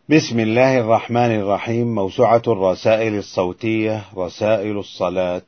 بسم الله الرحمن الرحيم. موسوعة الرسائل الصوتية، رسائل الصلاة.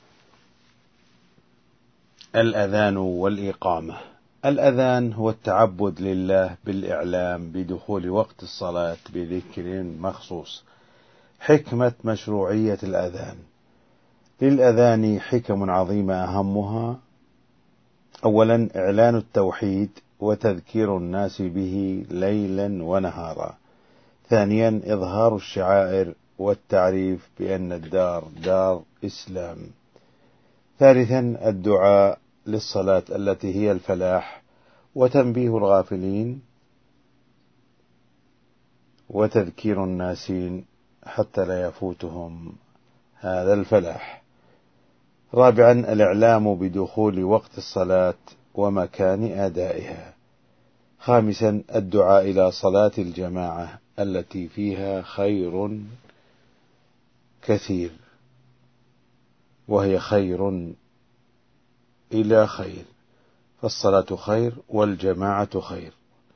الأذان والإقامة. الأذان هو التعبد لله بالإعلام بدخول وقت الصلاة بذكر مخصوص. حكمة مشروعية الأذان. للأذان حكم عظيمة، أهمها: أولا إعلان التوحيد وتذكير الناس به ليلا ونهارا. ثانيا إظهار الشعائر والتعريف بأن الدار دار إسلام. ثالثا الدعاء للصلاة التي هي الفلاح وتنبيه الغافلين وتذكير الناسين حتى لا يفوتهم هذا الفلاح. رابعا الإعلام بدخول وقت الصلاة ومكان أدائها. خامسا الدعاء إلى صلاة الجماعة التي فيها خير كثير، وهي خير إلى خير، فالصلاة خير والجماعة خير.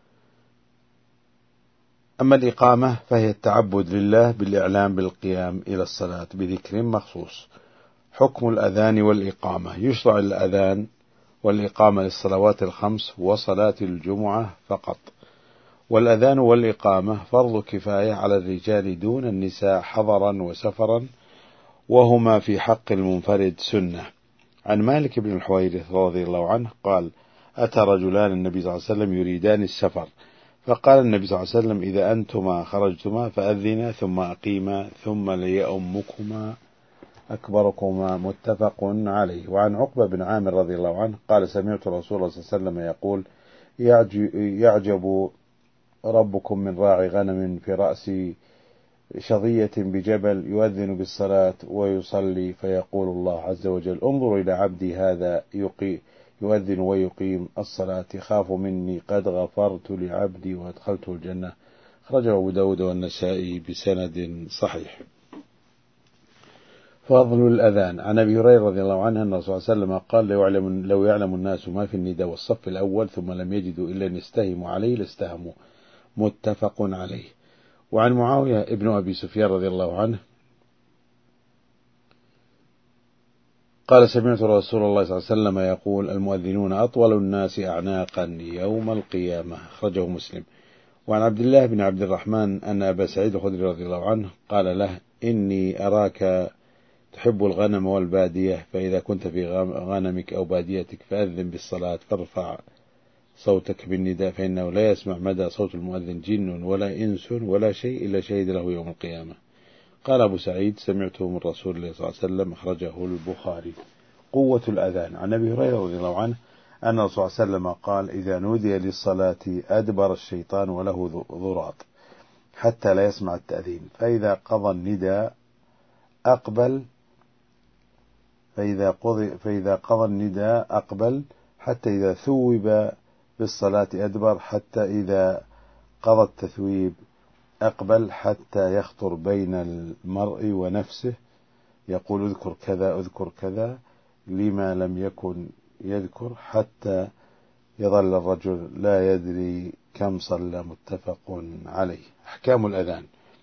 أما الإقامة فهي التعبد لله بالإعلام بالقيام إلى الصلاة بذكر مخصوص. حكم الأذان والإقامة: يشرع الأذان والإقامة للصلوات الخمس وصلاة الجمعة فقط. والأذان والإقامة فرض كفاية على الرجال دون النساء حضرا وسفرا، وهما في حق المنفرد سنة. عن مالك بن الحويرث رضي الله عنه قال: أتى رجلان النبي صلى الله عليه وسلم يريدان السفر، فقال النبي صلى الله عليه وسلم: إذا أنتما خرجتما فأذنا ثم أقيما ثم ليؤمكما أكبركما. متفق عليه. وعن عقبة بن عامر رضي الله عنه قال: سمعت رسول الله صلى الله عليه وسلم يقول: يعجب ربكم من راعي غنم في رأس شظية بجبل يؤذن بالصلاة ويصلي، فيقول الله عز وجل: انظروا إلى عبدي هذا يؤذن ويقيم الصلاة، خاف مني قد غفرت لعبدي وأدخلته الجنة. خرجه أبو داود والنسائي بسند صحيح. فضل الأذان. عن أبي هريرة رضي الله عنه أن الرسول صلى الله عليه وسلم قال: لو يعلم الناس ما في النداء والصف الأول ثم لم يجدوا إلا أن يستهموا عليه لاستهموا. متفق عليه. وعن معاوية ابن أبي سفيان رضي الله عنه قال: سمعت رسول الله صلى الله عليه وسلم يقول: المؤذنون أطول الناس أعناقا يوم القيامة. أخرجه مسلم. وعن عبد الله بن عبد الرحمن أن أبا سعيد الخدري رضي الله عنه قال له: إني أراك تحب الغنم والبادية، فإذا كنت في غنمك أو باديتك فأذن بالصلاة، فارفع صوتك بالنداء، فإنه لا يسمع مدى صوت المؤذن جن ولا إنس ولا شيء إلا شهد له يوم القيامة. قال أبو سعيد: سمعته من رسول الله صلى الله عليه وسلم. أخرجه البخاري. قوة الأذان. عن أبي هريرة رضي الله عنه أن الرسول صلى الله عليه وسلم قال: إذا نودي للصلاة أدبر الشيطان وله ضراط حتى لا يسمع التأذين، فإذا قضى النداء أقبل حتى إذا ثوب بالصلاة أدبر، حتى إذا قضى التثويب أقبل، حتى يخطر بين المرء ونفسه يقول: اذكر كذا اذكر كذا لما لم يكن يذكر، حتى يظل الرجل لا يدري كم صلى. متفق عليه. أحكام الأذان.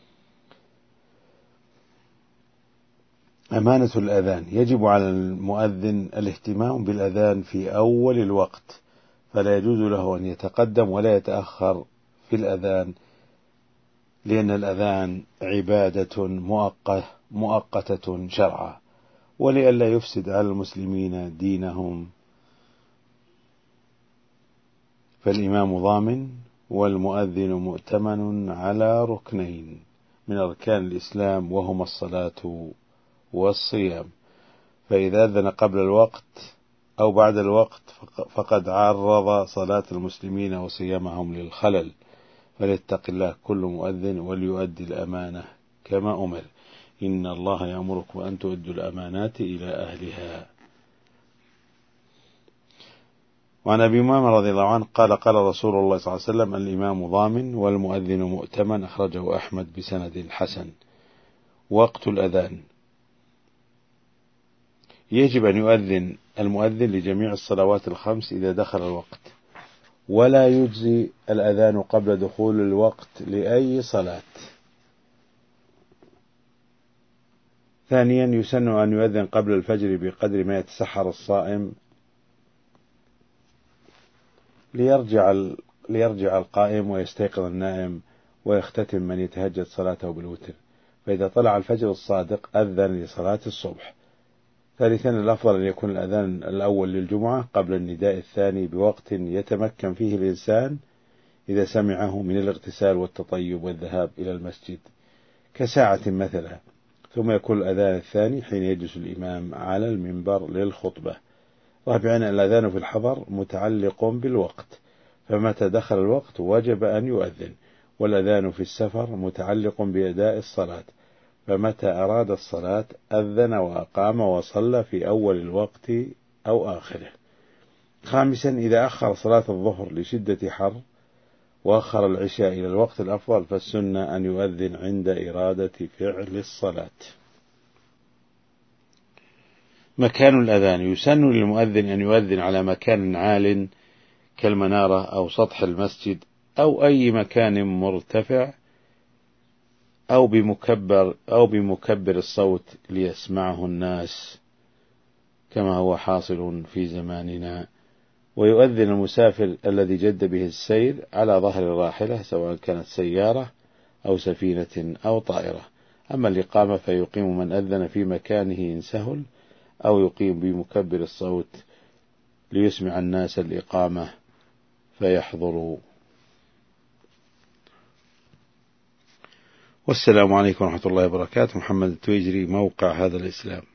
أمانة الأذان. يجب على المؤذن الاهتمام بالأذان في أول الوقت، فلا يجوز له أن يتقدم ولا يتأخر في الأذان، لأن الأذان عبادة مؤقتة شرعا، ولئلا يفسد على المسلمين دينهم. فالإمام ضامن والمؤذن مؤتمن على ركنين من أركان الإسلام، وهما الصلاة والصيام. فإذا أذن قبل الوقت أو بعد الوقت فقد عرض صلاة المسلمين وصيامهم للخلل، فليتق الله كل مؤذن وليؤدي الأمانة كما أمر. إن الله يأمركم أن تؤدوا الأمانات إلى أهلها. وعن أبي أمامة رضي الله عنه قال: قال رسول الله صلى الله عليه وسلم: الإمام ضامن والمؤذن مؤتمن. أخرجه أحمد بسند حسن. وقت الأذان. يجب أن يؤذن المؤذن لجميع الصلوات الخمس إذا دخل الوقت، ولا يجزي الأذان قبل دخول الوقت لأي صلاة. ثانيا يسن أن يؤذن قبل الفجر بقدر ما يتسحر الصائم ليرجع القائم ويستيقظ النائم ويختتم من يتهجد صلاته بالوتر، فإذا طلع الفجر الصادق أذن لصلاة الصبح. ثالثا الأفضل أن يكون الأذان الأول للجمعة قبل النداء الثاني بوقت يتمكن فيه الإنسان إذا سمعه من الاغتسال والتطيب والذهاب إلى المسجد كساعة مثلا، ثم يكون الأذان الثاني حين يجلس الإمام على المنبر للخطبة. رابعا الأذان في الحضر متعلق بالوقت، فمتى دخل الوقت وجب أن يؤذن، والأذان في السفر متعلق بأداء الصلاة، فمتى أراد الصلاة أذن وأقام وصلى في أول الوقت أو آخره. خامسا إذا أخر صلاة الظهر لشدة حر وأخر العشاء إلى الوقت الأفضل فالسنة أن يؤذن عند إرادة فعل الصلاة. مكان الأذان: يسن للمؤذن أن يؤذن على مكان عال كالمنارة أو سطح المسجد أو أي مكان مرتفع أو بمكبر الصوت ليسمعه الناس كما هو حاصل في زماننا. ويؤذن المسافر الذي جد به السير على ظهر الراحلة سواء كانت سيارة أو سفينة أو طائرة. أما الإقامة فيقيم من أذن في مكانه إن سهل، أو يقيم بمكبر الصوت ليسمع الناس الإقامة فيحضروا. والسلام عليكم ورحمة الله وبركاته. محمد التويجري، موقع هذا الإسلام.